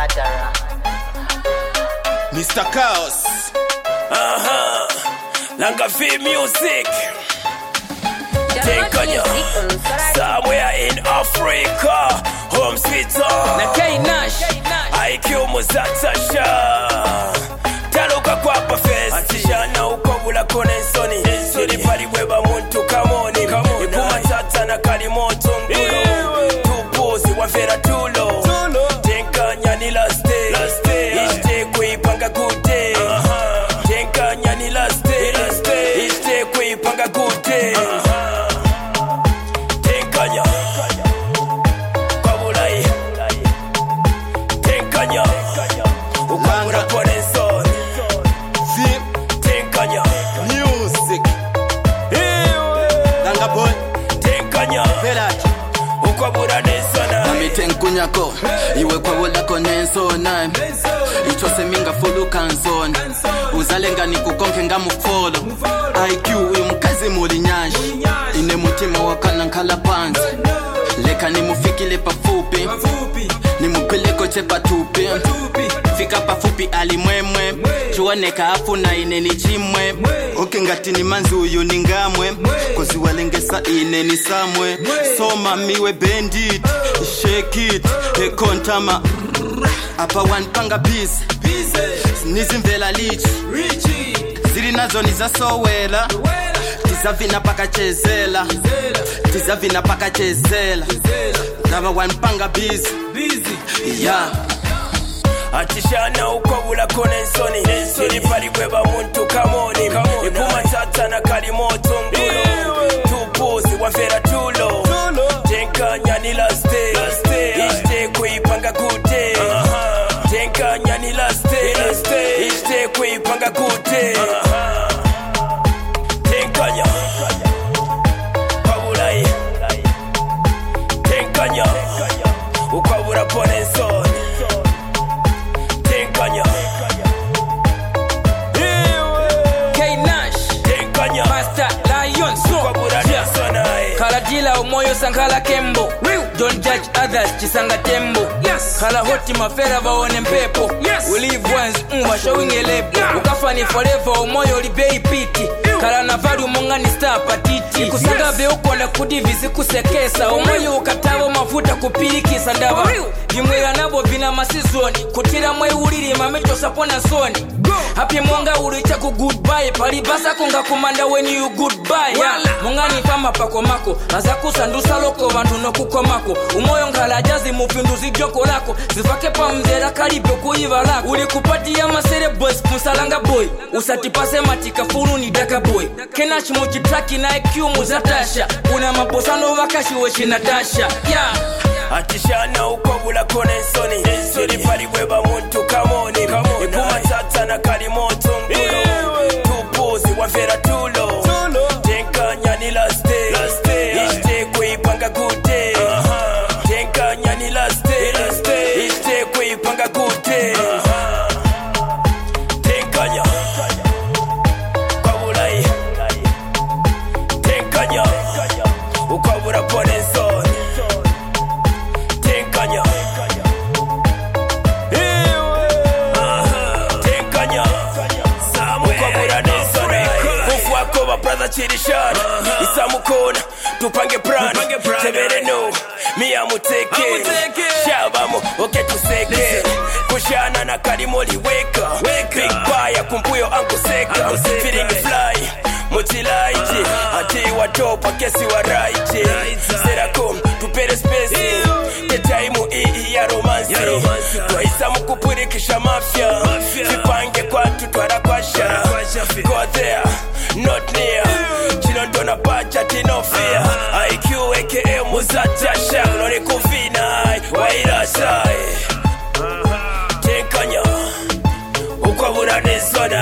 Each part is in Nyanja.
Mr. Chaos. Langa Feel Music. Take on you. Somewhere in Africa. Home sweet home. Na K-Nash IQ Muzatasha. Taluka kwa face. Atishana ukobula konensoni. Siri pali weba muntu kamoni. Ikuma tata na kalimoto ngulo. Tupuzi wafera tulo. Tenkanya ni last day. Ishte kuipanga good day. Tenkanya ni last day. Ishte kuipanga good day. Tenkanya Kabulai. Tenkanya Ukabura Ponenson. Tenkanya Music. Langa boy. Tenkanya Velachi. Ukabura Nensona. Amitenkunyako iwe kwawolako nensona ichose minga fulu kansona uzalenga nikukonke ngamufolo IQ uyu mkazi muli nyanshi ine mutima wakana nkala panzi leka nimufikile pafupi nimupeleko chepa tupi fika pafupi alimwemwe chuoneka afuna ine ni chimwe oke ngati ni manzi uyu ningamwe kozi walengesa ine ni samwe soma miwe bandit shake it kontama apa wanpanga busy nizimvela lichi ziri nazo nizasowela tizavina paka chezela Naba wanpanga busy yeah Atishana ukobula konensoni. Siri pali weba muntu kamoni. Ikuma tata na kalimoto ngulo. Tupuzi wafera tulo. Tenkanya ni last day. Ishte kuipanga good day. Tenkanya ni last day. Ishte kuipanga good day. Tenkanya Kabulai. Tenkanya ukabura ponensoni. Tenkanya K-Nash Tenkanya Master Lion Ukabura Nensona. Kala dila umoyo sankala kembo. Don't judge others chisanga tembo. Kala hoti mafera baone mpepo. We live once showing a label. Ukafa ni forever umoyo libei piti. Kala nafari umongani star patiti. Kusanga beuko na kudivizi kusekesa. Umoyo ukatabo mafuta kupirikisa ndaba. Vimwega nabo vina masizoni. Kutira mwe uriri mamecho sapona soni. Happy monga uricha ku goodbye. Palibasa konga kumanda when you goodbye. Mongani fama pako mako. Azaku sandusa loko vantu no kukomako. Umoyo ngala jazi mupinduzi joko lako. Zifake pa mzera karibu kuiva lako. Ulikupatia masere boys kumsalanga boy. Usatipase matika furu ni daka boy. Kenash mochitraki na IQ Muzatasha. Una maposano wakashi weshi Natasha. Atishana ukobula konensoni. Siri pali weba muntu kamoni. Ikuma tata na kalimoto ngulo. Tupuzi wafera tulo. Tenkanya ni last day. Ishte kuipanga good day. Tenkanya ni last day. Ishte kuipanga good day. Tenkanya Kabulai. Tenkanya ukabura ponensoni. Tenkanya Tenkanya ukabura nensona. Kufuako ba brother chirishana. Isamukona tupange plan. Tebere no Mia muteke Shabamo oke tuseke. Kushana na kalimoli weka. Big fire kumpuyo angu seka. Feeling fly Mutilaiti Ati watopa kesi wa raiti. Serakom tupere space. Ketaimu ii ya romansi. Twaisa mukupurikisha mafia. Vipange kwa tutwara kwa sha. Go there, not near. Chilondo na bacha tino fear. IQ aka Muzatasha. None kufina wairasai. Tenkanya ukabura nensona.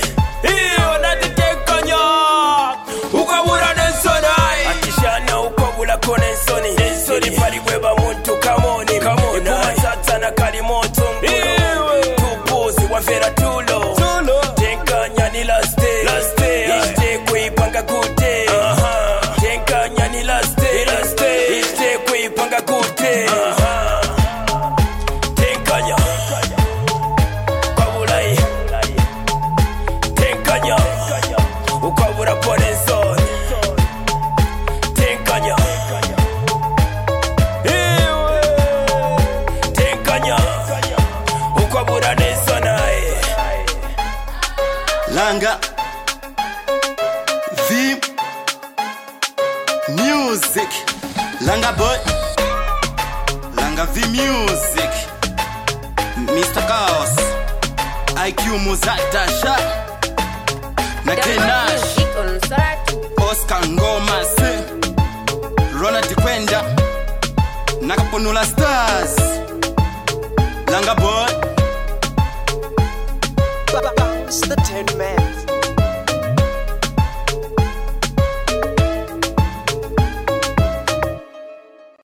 Atishana ukobula konensoni. Siri pali weba muntu kamoni. Ikuma tata na kalimoto ngulo. Tupuzi wafera tulo. Tenkanya ni last day. Ishte kuipanga good day. Tenkanya ni last day. Ishte kuipanga good day. Tenkanya Langa V Music, Langa Boy, Langa V Music, Mr. Chaos, IQ Muzatasha, Nakenash, Oscar Ngoma Se, Ronald Kwenda, Nakaponula Stars, Langa Boy, It's the 10 man.